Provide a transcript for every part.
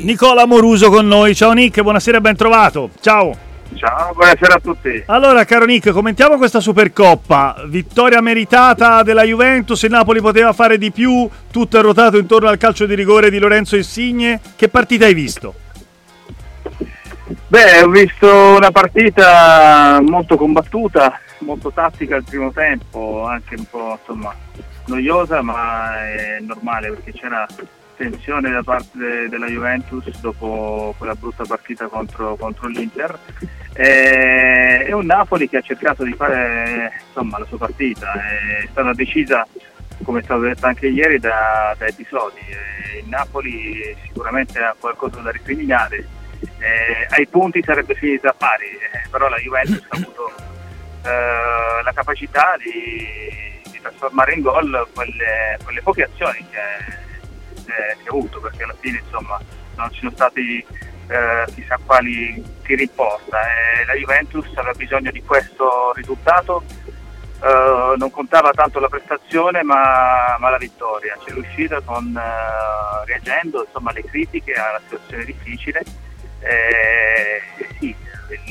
Nicola Moruso con noi. Ciao Nick, buonasera e ben trovato. Ciao. Ciao, buonasera a tutti. Allora, caro Nick, commentiamo questa Supercoppa. Vittoria meritata della Juventus, il Napoli poteva fare di più, tutto è ruotato intorno al calcio di rigore di Lorenzo Insigne. Che partita hai visto? Beh, ho visto una partita molto combattuta, molto tattica al primo tempo, anche un po' noiosa, ma è normale perché c'era tensione da parte della Juventus dopo quella brutta partita contro l'Inter. È un Napoli che ha cercato di fare la sua partita, è stata decisa, come è stato detto anche ieri, da episodi. Il Napoli sicuramente ha qualcosa da recriminare. Ai punti sarebbe finita pari, però la Juventus ha avuto la capacità di trasformare in gol quelle poche azioni che ha avuto, perché alla fine non ci sono stati chissà quali tiri in porta. La Juventus aveva bisogno di questo risultato, non contava tanto la prestazione ma la vittoria. C'è riuscita reagendo alle critiche alla situazione difficile. Sì,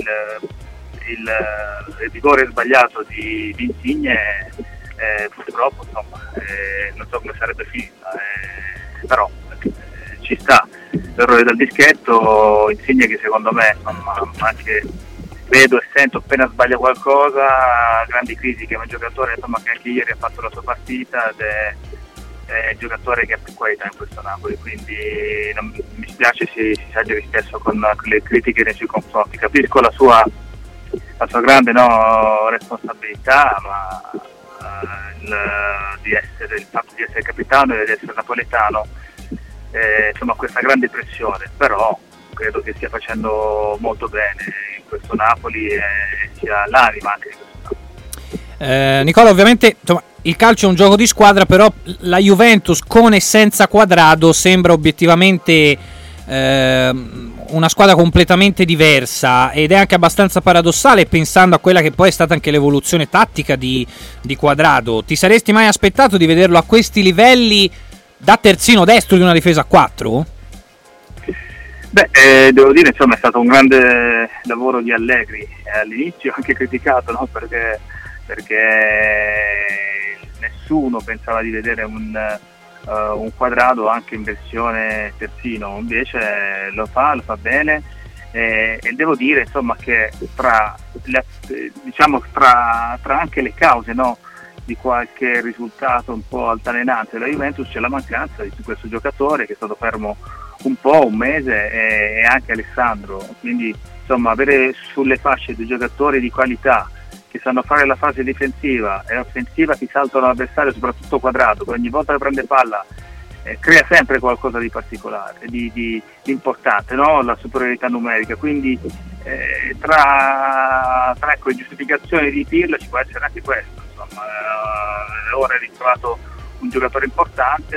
il rigore sbagliato di Insigne, purtroppo non so come sarebbe finita, però ci sta l'errore dal dischetto. Insigne che secondo me anche vedo e sento appena sbaglia qualcosa grandi critiche, ma un giocatore che anche ieri ha fatto la sua partita ed è il giocatore che ha più qualità in questo Napoli, quindi mi spiace si esageri spesso con le critiche nei suoi confronti. Capisco la sua grande responsabilità, ma il fatto di essere capitano e di essere napoletano, questa grande pressione, però credo che stia facendo molto bene in questo Napoli e sia l'anima anche di questo Napoli. Nicola, ovviamente il calcio è un gioco di squadra, però la Juventus con e senza Quadrado sembra obiettivamente una squadra completamente diversa, ed è anche abbastanza paradossale pensando a quella che poi è stata anche l'evoluzione tattica di Quadrado. Ti saresti mai aspettato di vederlo a questi livelli da terzino destro di una difesa a 4? Beh, devo dire è stato un grande lavoro di Allegri, all'inizio anche criticato, no? perché nessuno pensava di vedere un Quadrado anche in versione terzino, invece lo fa bene, e devo dire che tra anche le cause, no, di qualche risultato un po' altalenante della Juventus c'è la mancanza di questo giocatore che è stato fermo un mese, e anche Alessandro, quindi avere sulle fasce dei giocatori di qualità che sanno fare la fase difensiva e offensiva, che saltano l'avversario, soprattutto Quadrado, che ogni volta che prende palla crea sempre qualcosa di particolare, di importante, no? La superiorità numerica, quindi tra le giustificazioni di Pirlo ci può essere anche questo, ora è ritrovato un giocatore importante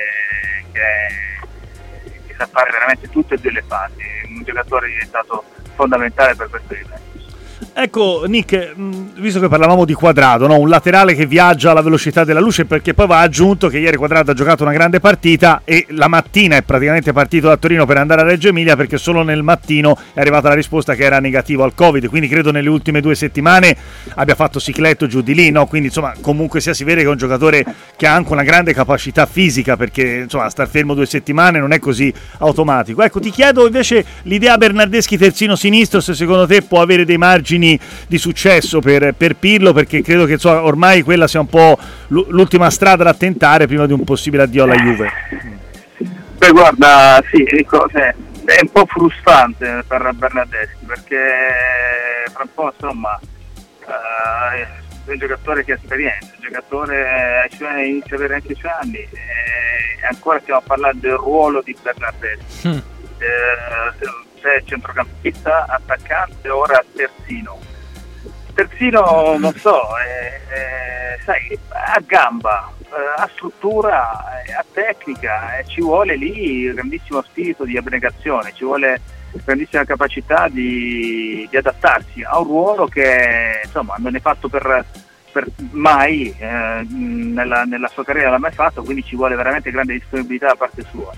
che sa fare veramente tutte e due le fasi, un giocatore che è stato fondamentale per questo livello. Ecco Nick, visto che parlavamo di Quadrado, no? Un laterale che viaggia alla velocità della luce, perché poi va aggiunto che ieri Quadrado ha giocato una grande partita e la mattina è praticamente partito da Torino per andare a Reggio Emilia, perché solo nel mattino è arrivata la risposta che era negativo al Covid, quindi credo nelle ultime 2 settimane abbia fatto cicletto giù di lì, no? Quindi comunque si vede che è un giocatore che ha anche una grande capacità fisica, perché star fermo 2 settimane non è così automatico. Ecco, ti chiedo invece l'idea Bernardeschi terzino sinistro, se secondo te può avere dei margini di successo per Pirlo, perché credo che ormai quella sia un po' l'ultima strada da tentare prima di un possibile addio alla Juve. Beh, guarda, sì, è un po' frustrante per Bernardeschi, perché fra un po' è un giocatore che ha esperienza, un giocatore inizia ad avere anche i suoi anni, e ancora stiamo parlando del ruolo di Bernardeschi. C'è centrocampista, attaccante, ora terzino, non so, sai, ha gamba, ha struttura, ha tecnica, ci vuole lì grandissimo spirito di abnegazione, ci vuole grandissima capacità di adattarsi a un ruolo che non è fatto per mai, nella sua carriera l'ha mai fatto, quindi ci vuole veramente grande disponibilità da parte sua.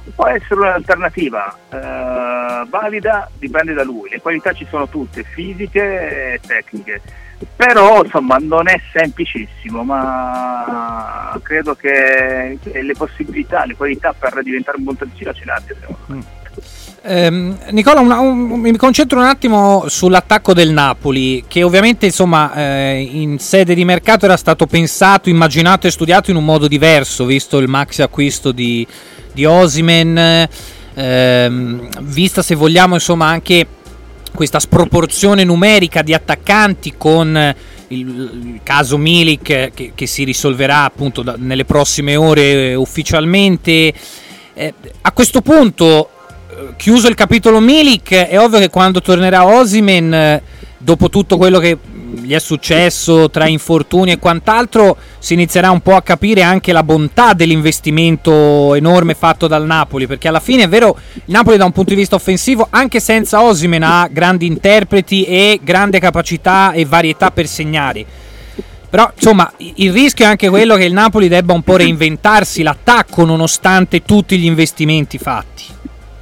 può essere un'alternativa valida, dipende da lui. Le qualità ci sono tutte, fisiche e tecniche, però insomma non è semplicissimo, ma credo che le possibilità, le qualità per diventare un buon terzino ce l'abbia, secondo me. Nicola, mi concentro un attimo sull'attacco del Napoli, che ovviamente insomma in sede di mercato era stato pensato, immaginato e studiato in un modo diverso, visto il maxi acquisto di Osimhen, vista, se vogliamo, insomma anche questa sproporzione numerica di attaccanti, con il caso Milik che si risolverà appunto nelle prossime ore ufficialmente. A questo punto, chiuso il capitolo Milik, è ovvio che quando tornerà Osimhen, dopo tutto quello che gli è successo tra infortuni e quant'altro, si inizierà un po' a capire anche la bontà dell'investimento enorme fatto dal Napoli, perché alla fine è vero, il Napoli da un punto di vista offensivo, anche senza Osimhen, ha grandi interpreti e grande capacità e varietà per segnare. Però insomma il rischio è anche quello che il Napoli debba un po' reinventarsi l'attacco nonostante tutti gli investimenti fatti.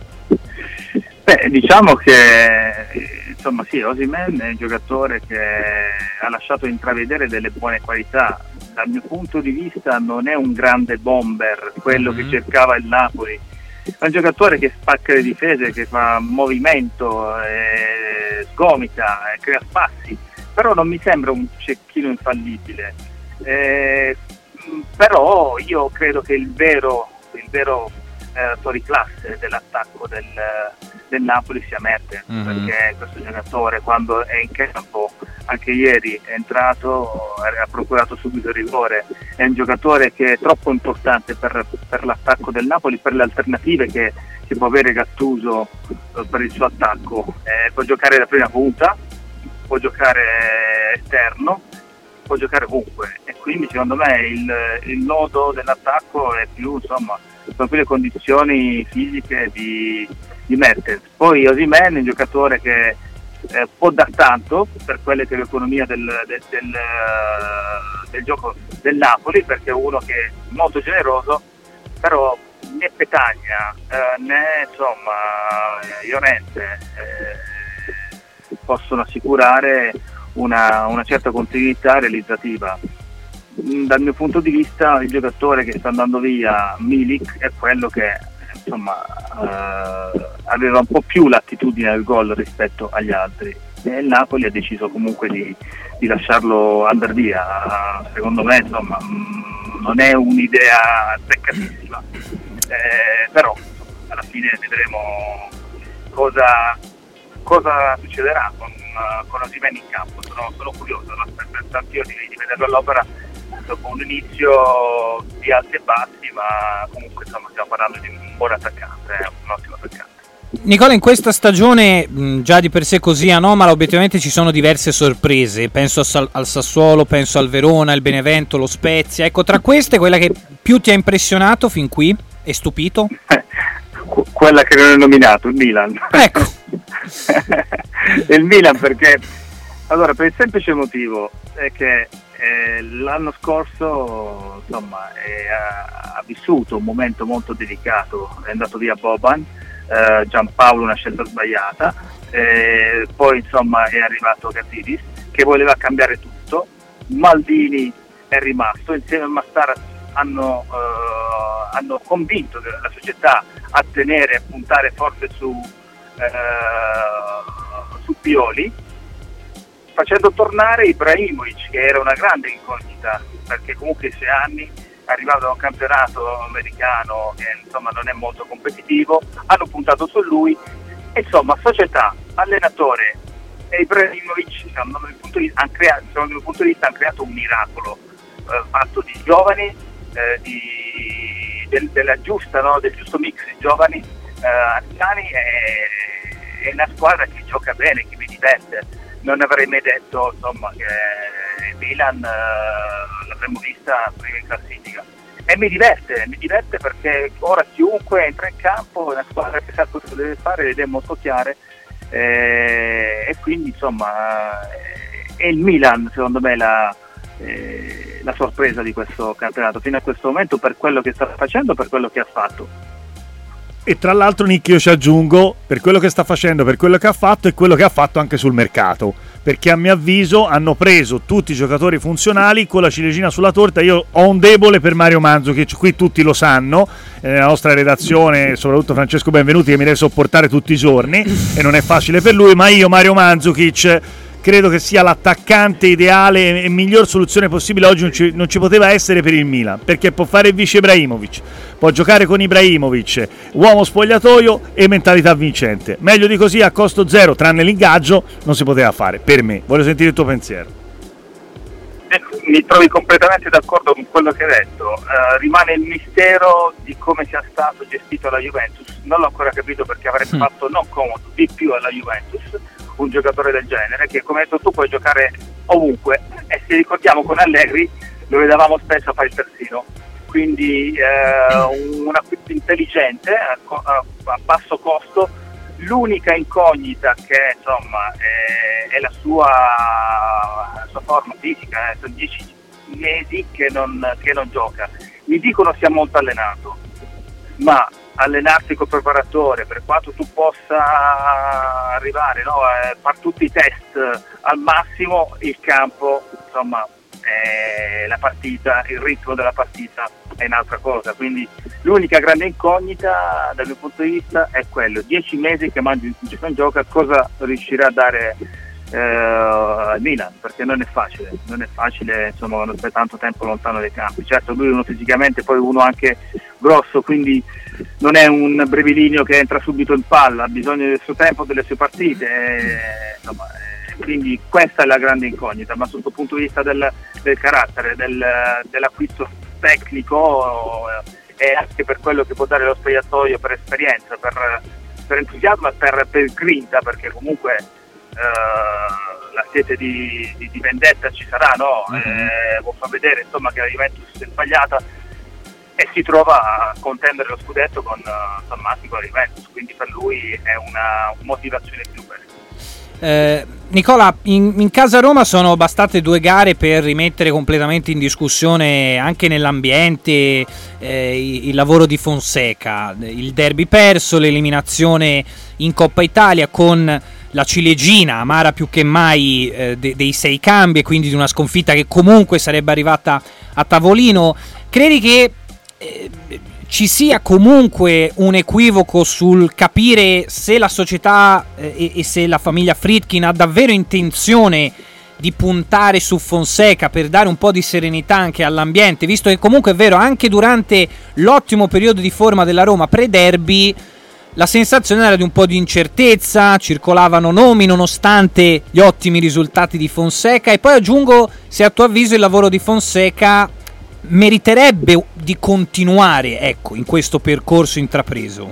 Diciamo che insomma sì, Osimhen è un giocatore che ha lasciato intravedere delle buone qualità. Dal mio punto di vista non è un grande bomber, quello che cercava il Napoli. È un giocatore che spacca le difese, che fa movimento, sgomita, crea spazio, però non mi sembra un cecchino infallibile. Però io credo che il vero fuoriclasse dell'attacco del Napoli sia Mertens, perché questo giocatore, quando è in campo, anche ieri è entrato, ha procurato subito il rigore. È un giocatore che è troppo importante per l'attacco del Napoli, per le alternative che può avere Gattuso per il suo attacco. Può giocare da prima punta, può giocare esterno, può giocare ovunque, e quindi secondo me il nodo dell'attacco è più, insomma, sono quelle condizioni fisiche di Mertens. Poi Osimhen è un giocatore che può dar tanto per quelle che è l'economia del gioco del Napoli, perché è uno che è molto generoso, però né Petagna né insomma Llorente possono assicurare una certa continuità realizzativa. Dal mio punto di vista il giocatore che sta andando via, Milik, è quello che insomma aveva un po' più l'attitudine al gol rispetto agli altri, e il Napoli ha deciso comunque di lasciarlo andare via. Secondo me insomma non è un'idea azzeccatissima, però alla fine vedremo cosa succederà con Osimhen in campo. Sono curioso, aspetto anch'io di vederlo all'opera dopo un inizio di alti e bassi, ma comunque insomma stiamo parlando di un buon attaccante, un ottimo attaccante. Nicola, in questa stagione già di per sé così anomala, obiettivamente ci sono diverse sorprese. Penso al Sassuolo, penso al Verona, il Benevento, lo Spezia. Ecco, tra queste quella che più ti ha impressionato fin qui e stupito? Quella che non è nominato, il Milan. Ecco. Il Milan, perché allora, per il semplice motivo è che l'anno scorso insomma ha vissuto un momento molto delicato. È andato via Boban, Giampaolo una scelta sbagliata, poi insomma è arrivato Gazidis che voleva cambiare tutto, Maldini è rimasto, insieme a Mastaras hanno convinto la società a tenere, a puntare forte su Pioli, facendo tornare Ibrahimovic, che era una grande incognita, perché comunque 6 anni, arrivato da un campionato americano che insomma non è molto competitivo, hanno puntato su lui, e insomma società, allenatore e Ibrahimovic secondo il mio punto di vista hanno creato un miracolo, fatto di giovani, del giusto mix di giovani, anziani, e una squadra che gioca bene, che mi diverte. Non avrei mai detto insomma che il Milan l'avremmo vista prima in classifica, e mi diverte perché ora chiunque entra in campo è una squadra che sa cosa deve fare ed è molto chiara, e quindi insomma è il Milan secondo me la sorpresa di questo campionato fino a questo momento, per quello che sta facendo, per quello che ha fatto. E tra l'altro Nick, io ci aggiungo, per quello che sta facendo, per quello che ha fatto e quello che ha fatto anche sul mercato, perché a mio avviso hanno preso tutti i giocatori funzionali con la ciliegina sulla torta. Io ho un debole per Mario Mandzukic, qui tutti lo sanno, nella nostra redazione, soprattutto Francesco Benvenuti, che mi deve sopportare tutti i giorni e non è facile per lui, ma io Mario Mandzukic credo che sia l'attaccante ideale e miglior soluzione possibile. Oggi non ci poteva essere per il Milan, perché può fare il vice Ibrahimovic, può giocare con Ibrahimovic, uomo spogliatoio e mentalità vincente. Meglio di così a costo zero, tranne l'ingaggio, non si poteva fare, per me. Voglio sentire il tuo pensiero. Mi trovi completamente d'accordo con quello che hai detto. Rimane il mistero di come sia stato gestito la Juventus. Non l'ho ancora capito, perché avrebbe fatto non comodo di più alla Juventus un giocatore del genere, che come hai detto tu puoi giocare ovunque, e se ricordiamo con Allegri lo vedevamo spesso a fare il terzino, quindi un acquisto intelligente a basso costo. L'unica incognita che insomma è la sua forma fisica, sono 10 mesi che non gioca. Mi dicono sia molto allenato, ma allenarsi col preparatore, per quanto tu possa arrivare, no, fare tutti i test al massimo, il campo, insomma, la partita, il ritmo della partita è un'altra cosa. Quindi l'unica grande incognita dal mio punto di vista è quello: 10 mesi che Mandzukic non gioca, cosa riuscirà a dare al Milan, perché non è facile insomma, quando stai tanto tempo lontano dai campi. Certo, lui è uno fisicamente, poi uno anche grosso, quindi non è un brevilineo che entra subito in palla, ha bisogno del suo tempo, delle sue partite, insomma, quindi questa è la grande incognita. Ma sotto il punto di vista del carattere, dell'acquisto tecnico, e anche per quello che può dare lo spogliatoio, per esperienza, per entusiasmo e per grinta, perché comunque la sete di vendetta ci sarà, no? Può far vedere insomma che la Juventus è sbagliata e si trova a contendere lo scudetto con San Marco con la Juventus, quindi per lui è una motivazione più bella. Nicola, in casa Roma sono bastate 2 gare per rimettere completamente in discussione anche nell'ambiente il lavoro di Fonseca. Il derby perso, l'eliminazione in Coppa Italia con la ciliegina amara più che mai dei 6 cambi, e quindi di una sconfitta che comunque sarebbe arrivata a tavolino. Credi che ci sia comunque un equivoco sul capire se la società e se la famiglia Friedkin ha davvero intenzione di puntare su Fonseca per dare un po' di serenità anche all'ambiente, visto che comunque è vero, anche durante l'ottimo periodo di forma della Roma pre-derby la sensazione era di un po' di incertezza, circolavano nomi nonostante gli ottimi risultati di Fonseca. E poi aggiungo, se a tuo avviso il lavoro di Fonseca meriterebbe di continuare, ecco, in questo percorso intrapreso.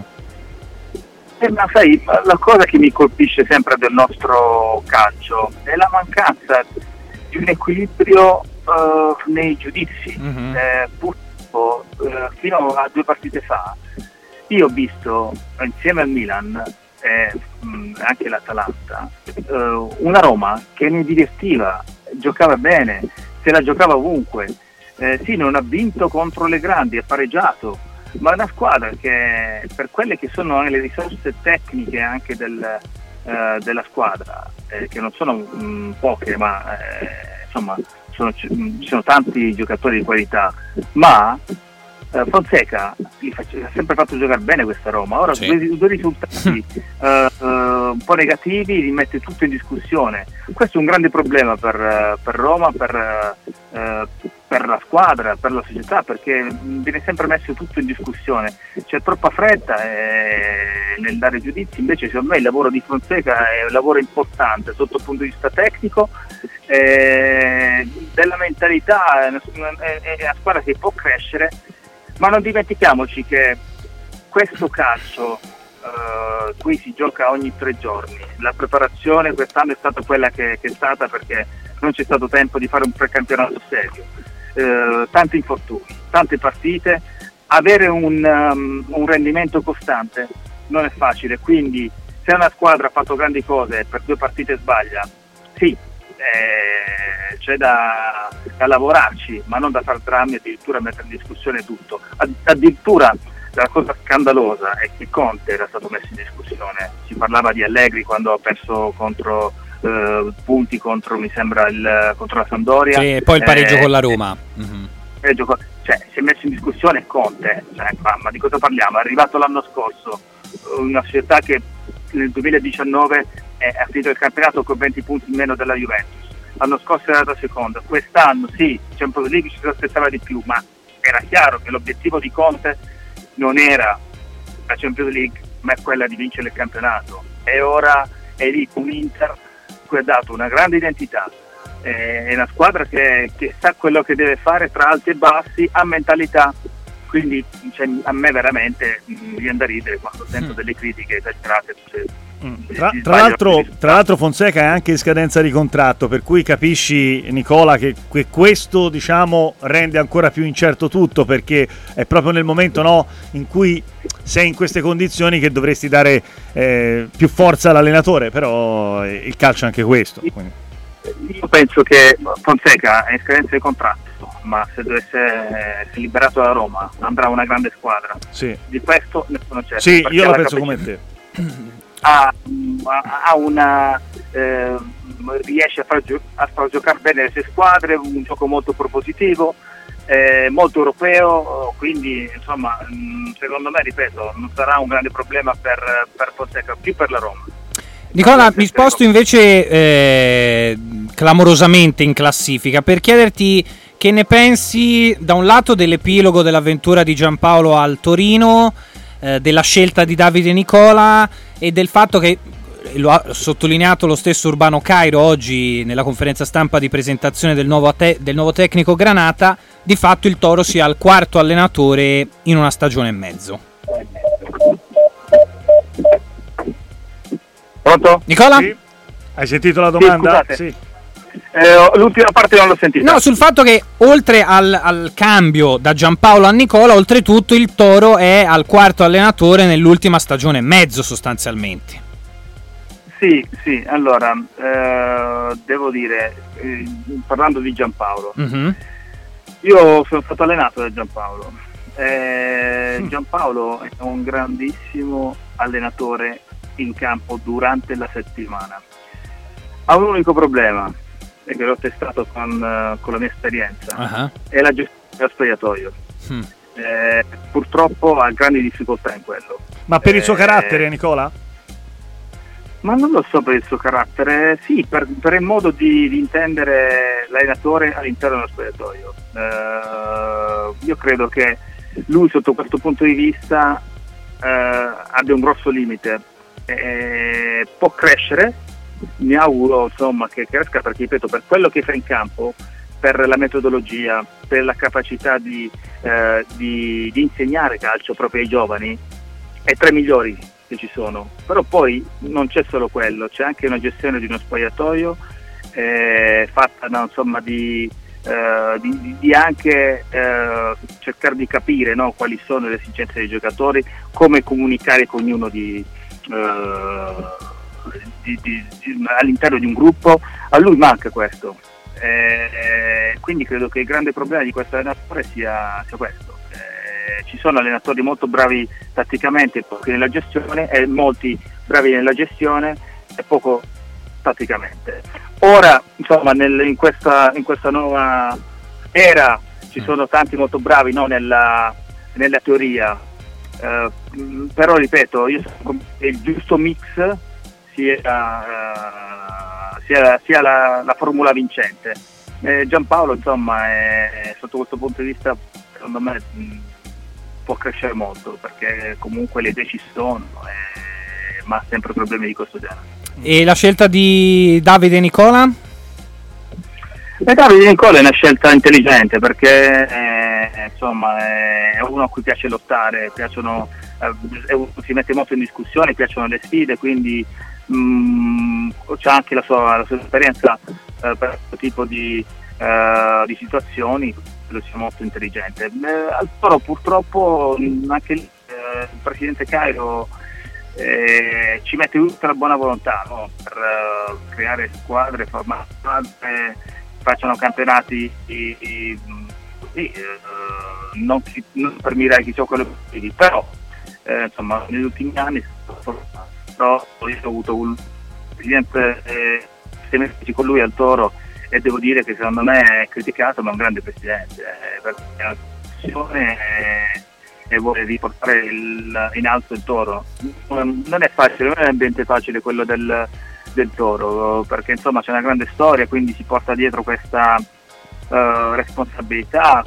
Ma sai, la cosa che mi colpisce sempre del nostro calcio è la mancanza di un equilibrio nei giudizi. Purtroppo fino a 2 partite fa io ho visto insieme al Milan e anche l'Atalanta una Roma che mi divertiva, giocava bene, se la giocava ovunque. Sì, non ha vinto contro le grandi, ha pareggiato, ma è una squadra che, per quelle che sono le risorse tecniche anche della squadra, che non sono poche, ma insomma ci sono tanti giocatori di qualità, ma Fonseca ha sempre fatto giocare bene questa Roma. Ora sì, due risultati un po' negativi li mette tutto in discussione. Questo è un grande problema per Roma, per la squadra, per la società, perché viene sempre messo tutto in discussione, c'è troppa fretta nel dare giudizi. Invece secondo me il lavoro di Fonseca è un lavoro importante sotto il punto di vista tecnico, della mentalità. È una squadra che può crescere, ma non dimentichiamoci che questo calcio qui si gioca ogni 3 giorni. La preparazione quest'anno è stata quella che è stata, perché non c'è stato tempo di fare un precampionato serio, tanti infortuni, tante partite, avere un rendimento costante non è facile. Quindi se una squadra ha fatto grandi cose e per 2 partite sbaglia, sì, c'è da lavorarci, ma non da far drammi, addirittura mettere in discussione tutto. Addirittura la cosa scandalosa è che Conte era stato messo in discussione. Si parlava di Allegri quando ha perso contro punti contro, mi sembra, contro la Sampdoria. Sì, e poi il pareggio con la Roma. Mm-hmm. Cioè, si è messo in discussione Conte, cioè, ma di cosa parliamo? È arrivato l'anno scorso una società che nel 2019 ha finito il campionato con 20 punti in meno della Juventus. L'anno scorso era andata seconda, quest'anno sì, Champions League ci si aspettava di più, ma era chiaro che l'obiettivo di Conte non era la Champions League, ma è quella di vincere il campionato. E ora è lì con l'Inter, cui ha dato una grande identità. È una squadra che sa quello che deve fare tra alti e bassi, ha mentalità. Quindi a me veramente viene da ridere quando sento delle critiche esagerate. Tra l'altro Fonseca è anche in scadenza di contratto, per cui capisci, Nicola, che questo, diciamo, rende ancora più incerto tutto, perché è proprio nel momento, no, in cui sei in queste condizioni che dovresti dare più forza all'allenatore, però il calcio è anche questo. Quindi. Io penso che Fonseca è in scadenza di contratto, ma se dovesse essere liberato da Roma andrà a una grande squadra. Sì. Di questo nessuno c'è. Sì, io la penso come te. Ha una riesce a far giocare bene le sue squadre, un gioco molto propositivo, molto europeo, quindi insomma secondo me, ripeto, non sarà un grande problema per Fonseca, più per la Roma. Nicola, mi sposto invece clamorosamente in classifica per chiederti che ne pensi, da un lato, dell'epilogo dell'avventura di Giampaolo al Torino, della scelta di Davide Nicola e del fatto che, lo ha sottolineato lo stesso Urbano Cairo oggi nella conferenza stampa di presentazione del nuovo tecnico Granata, di fatto il Toro sia il quarto allenatore in una stagione e mezzo. Pronto? Nicola? Sì. Hai sentito la domanda? Sì. L'ultima parte non l'ho sentita. No, sul fatto che oltre al cambio da Giampaolo a Nicola, oltretutto il Toro è al quarto allenatore nell'ultima stagione e mezzo, sostanzialmente. Sì, allora devo dire, parlando di Giampaolo, io sono stato allenato da Giampaolo. Giampaolo è un grandissimo allenatore in campo durante la settimana. Ha un unico problema, e che l'ho testato con la mia esperienza, è la gestione dello spogliatoio. Purtroppo ha grandi difficoltà in quello. Ma per il suo carattere, Nicola? Ma non lo so, per il suo carattere, sì, per il modo di intendere l'allenatore all'interno dello spogliatoio. Io credo che lui, sotto questo punto di vista, abbia un grosso limite. Può crescere, mi auguro insomma che cresca, perché ripeto, per quello che fa in campo, per la metodologia, per la capacità di insegnare calcio proprio ai giovani, è tra i migliori che ci sono. Però poi non c'è solo quello, c'è anche una gestione di uno spogliatoio fatta insomma di anche cercare di capire, no, quali sono le esigenze dei giocatori, come comunicare con ognuno all'interno di un gruppo. A lui manca questo, quindi credo che il grande problema di questo allenatore sia questo. Ci sono allenatori molto bravi tatticamente e pochi nella gestione, e molti bravi nella gestione e poco tatticamente. Ora insomma in questa nuova era ci sono tanti molto bravi, no, nella teoria, però ripeto, io sono il giusto mix sia la formula vincente. Giampaolo insomma sotto questo punto di vista, secondo me, può crescere molto, perché comunque le idee ci sono, ma ha sempre problemi di questo genere. E la scelta di Davide Nicola? Davide Nicola è una scelta intelligente, perché insomma è uno a cui piace lottare, si mette molto in discussione, piacciono le sfide, quindi c'è anche la sua esperienza per questo tipo di situazioni. Lo sia molto intelligente. Al Toro purtroppo anche il presidente Cairo ci mette tutta la buona volontà, no? Per creare squadre, formare squadre, facciano campionati sì, non per mirare chissà quello che vedi, però insomma negli ultimi anni però io ho avuto un presidente con lui al Toro, e devo dire che secondo me è criticato, ma è un grande presidente, perché ha una passione e vuole riportare in alto il Toro. Non è facile, non è un ambiente facile quello del Toro, perché insomma c'è una grande storia, quindi si porta dietro questa responsabilità,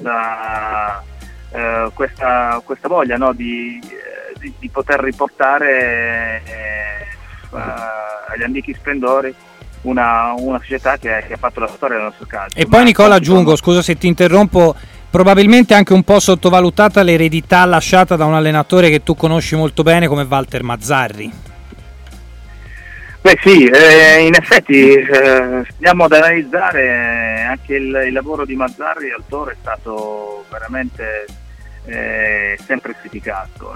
questa voglia, no, di poter riportare agli antichi splendori una società che ha fatto la storia del nostro calcio. E poi Nicola aggiungo, scusa se ti interrompo, probabilmente anche un po' sottovalutata l'eredità lasciata da un allenatore che tu conosci molto bene come Walter Mazzarri. Beh sì, in effetti andiamo ad analizzare anche il lavoro di Mazzarri al Toro, è stato veramente sempre criticato.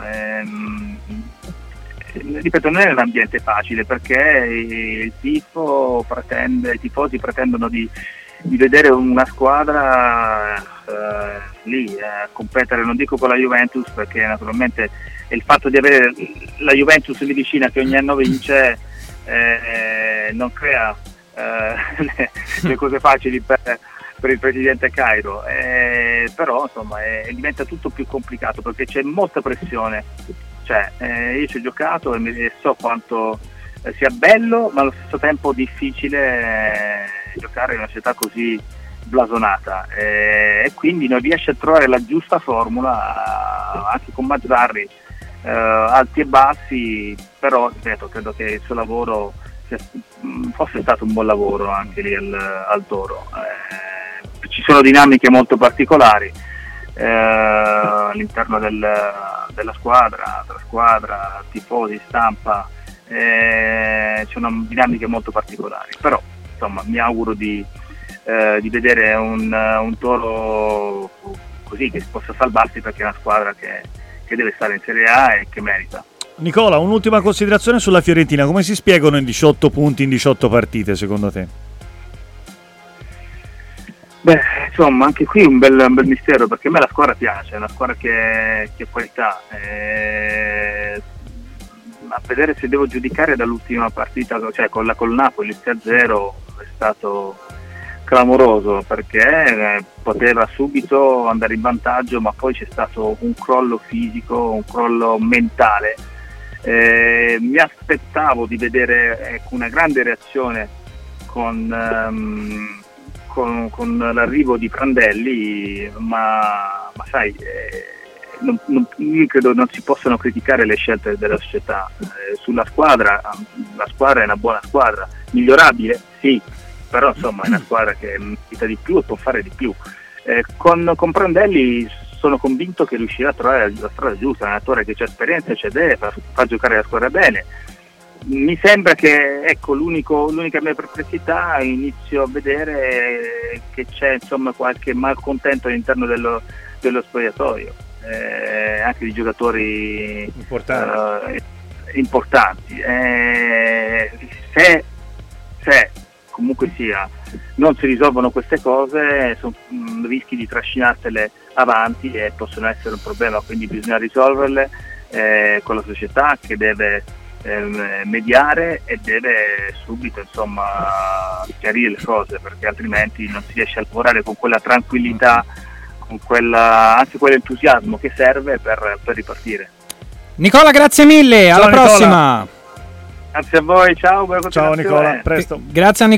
Ripeto, non è un ambiente facile, perché i tifosi pretendono di vedere una squadra lì competere, non dico con la Juventus, perché naturalmente il fatto di avere la Juventus lì vicina che ogni anno vince non crea le cose facili per il presidente Cairo, però insomma diventa tutto più complicato, perché c'è molta pressione. Io ci ho giocato e so quanto sia bello, ma allo stesso tempo difficile giocare in una città così blasonata, e quindi non riesce a trovare la giusta formula anche con Mazzarri, alti e bassi, però ripeto, credo che il suo lavoro fosse stato un buon lavoro anche lì al Toro. Ci sono dinamiche molto particolari all'interno della squadra, tra squadra, tifosi, stampa, ci sono dinamiche molto particolari, però insomma mi auguro di vedere un Toro così, che possa salvarsi, perché è una squadra che deve stare in Serie A e che merita. Nicola, un'ultima considerazione sulla Fiorentina: come si spiegano in 18 punti in 18 partite secondo te? Beh, insomma, anche qui un bel mistero, perché a me la squadra piace, è una squadra che ha qualità. A vedere se devo giudicare dall'ultima partita, cioè col Napoli, il 6-0 è stato clamoroso, perché poteva subito andare in vantaggio, ma poi c'è stato un crollo fisico, un crollo mentale. Mi aspettavo di vedere una grande reazione con l'arrivo di Prandelli, ma sai, io credo non si possano criticare le scelte della società. Sulla squadra, la squadra è una buona squadra, migliorabile sì, però insomma è una squadra che merita di più e può fare di più. Con Prandelli sono convinto che riuscirà a trovare la strada giusta, un allenatore che c'ha esperienza, c'è idee, fa giocare la squadra bene. Mi sembra che, ecco, l'unica mia perplessità, inizio a vedere che c'è insomma qualche malcontento all'interno dello spogliatoio, anche di giocatori importanti. Se comunque sia non si risolvono queste cose, sono rischi di trascinarsele avanti e possono essere un problema, quindi bisogna risolverle con la società, che deve mediare e deve subito insomma chiarire le cose, perché altrimenti non si riesce a lavorare con quella tranquillità, con anche quell'entusiasmo che serve per ripartire. Nicola, grazie mille, alla prossima. Grazie a voi, ciao, buona continuazione. Ciao Nicola, presto. Grazie a